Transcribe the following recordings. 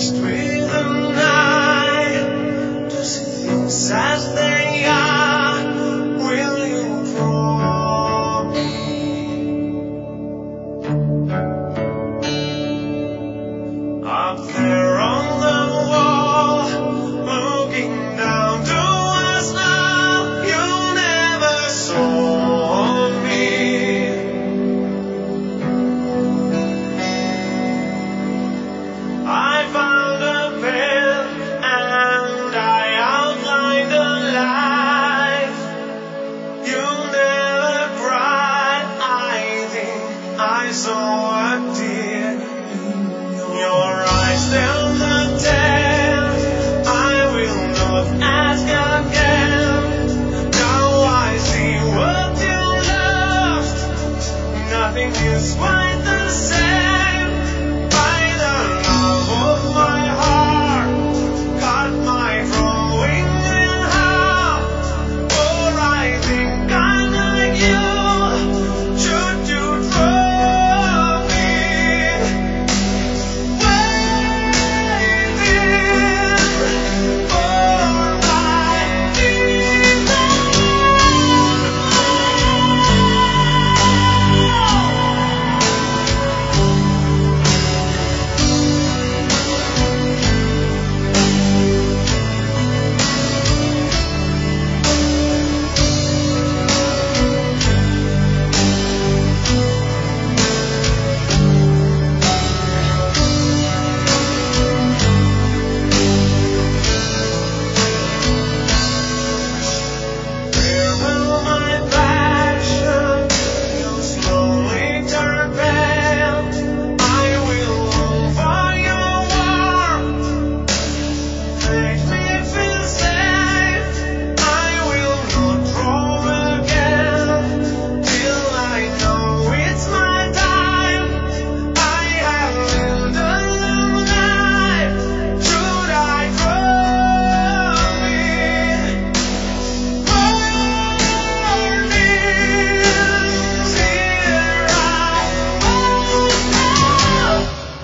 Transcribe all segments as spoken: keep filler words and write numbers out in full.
rest with the night to see things as they are. Will you draw me up there on the wall, looking down to us now? You never saw me. I found a pen and I outlined a life. You never cried. I think I saw a tear in your eyes. Tell the tale. I will not ask again. Now I see what you lost. Nothing is quite the same. By the love of my heart, cut my from wing and heart. For I think I'm like you. Should you draw me? Waiting for my Where will my passion? You slowly turn pale. I will long for your warmth. Make me feel safe. I will not draw again till I know it's my time. I have lived a long life. Should I draw me? Warnings here I won't know.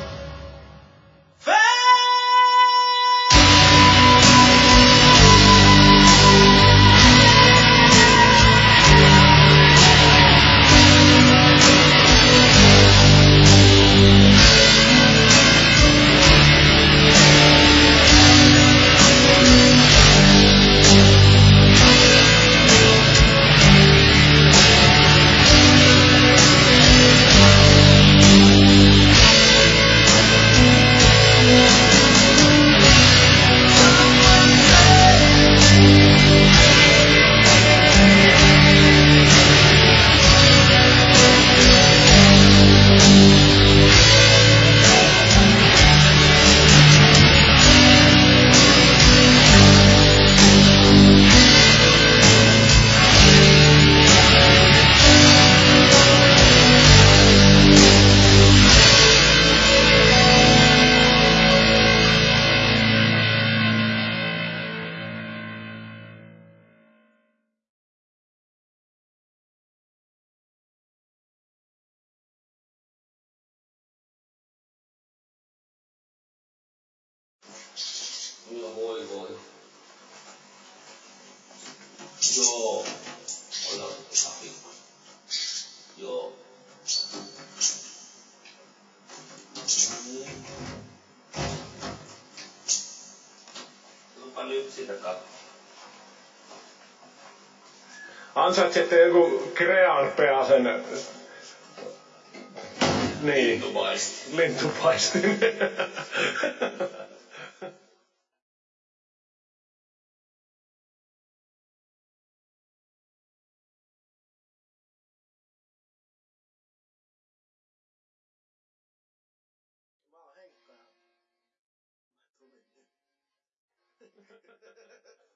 No voi voi. Joo. Ollaan sapi. Joo. Tulipa nyt sitä katsoa. Ansaitsette joku Crean-peasen niin, Lintupaisti. lintupaistin. Mä oon Henkka ja mä tulin nyt.